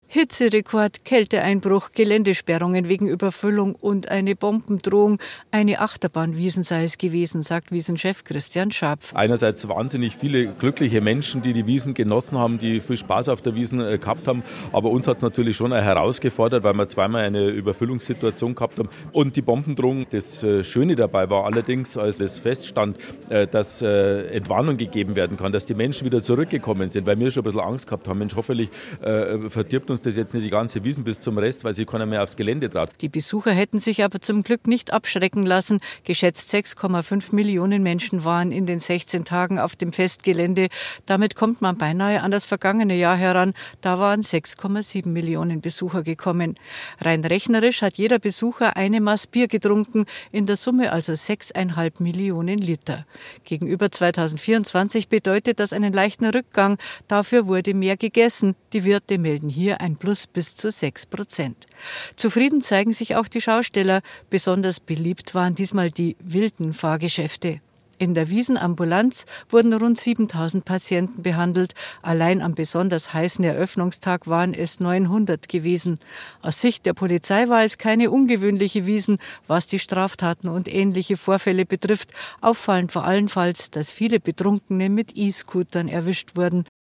Hitzerekord, Kälteeinbruch, Geländesperrungen wegen Überfüllung und eine Bombendrohung. Eine Achterbahnwiesn sei es gewesen, sagt Wiesenchef Christian Scharpf. Einerseits wahnsinnig viele glückliche Menschen, die die Wiesn genossen haben, die viel Spaß auf der Wiesn gehabt haben. Aber uns hat es natürlich schon herausgefordert, weil wir zweimal eine Überfüllungssituation gehabt haben. Und die Bombendrohung, das Schöne dabei war allerdings, als es feststand, dass Entwarnung gegeben werden kann, dass die Menschen wieder zurückgekommen sind, weil wir schon ein bisschen Angst gehabt haben. Mensch, hoffentlich verdirbt uns das jetzt nicht die ganze Wiesn bis zum Rest, weil sie keiner mehr aufs Gelände traut. Die Besucher hätten sich aber zum Glück nicht abschrecken lassen. Geschätzt 6,5 Millionen Menschen waren in den 16 Tagen auf dem Festgelände. Damit kommt man beinahe an das vergangene Jahr heran. Da waren 6,7 Millionen Besucher gekommen. Rein rechnerisch hat jeder Besucher eine Maß Bier getrunken, in der Summe also 6,5 Millionen Liter. Gegenüber 2024 bedeutet das einen leichten Rückgang. Dafür wurde mehr gegessen. Die Wirte melden hier ein Plus bis zu 6%. Zufrieden zeigen sich auch die Schausteller. Besonders beliebt waren diesmal die wilden Fahrgeschäfte. In der Wiesenambulanz wurden rund 7.000 Patienten behandelt. Allein am besonders heißen Eröffnungstag waren es 900 gewesen. Aus Sicht der Polizei war es keine ungewöhnliche Wiesn, was die Straftaten und ähnliche Vorfälle betrifft. Auffallend war allenfalls, dass viele Betrunkene mit E-Scootern erwischt wurden.